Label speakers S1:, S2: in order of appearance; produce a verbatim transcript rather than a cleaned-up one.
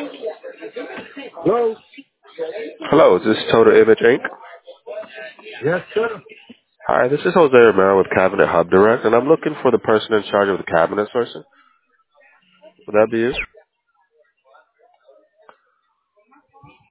S1: Hello?
S2: Hello, is this Total Image Incorporated?
S1: Yes, sir.
S2: Hi, this is Jose Romero with Cabinet Hub Direct, and I'm looking for the person in charge of the cabinet sourcing. Would that be you?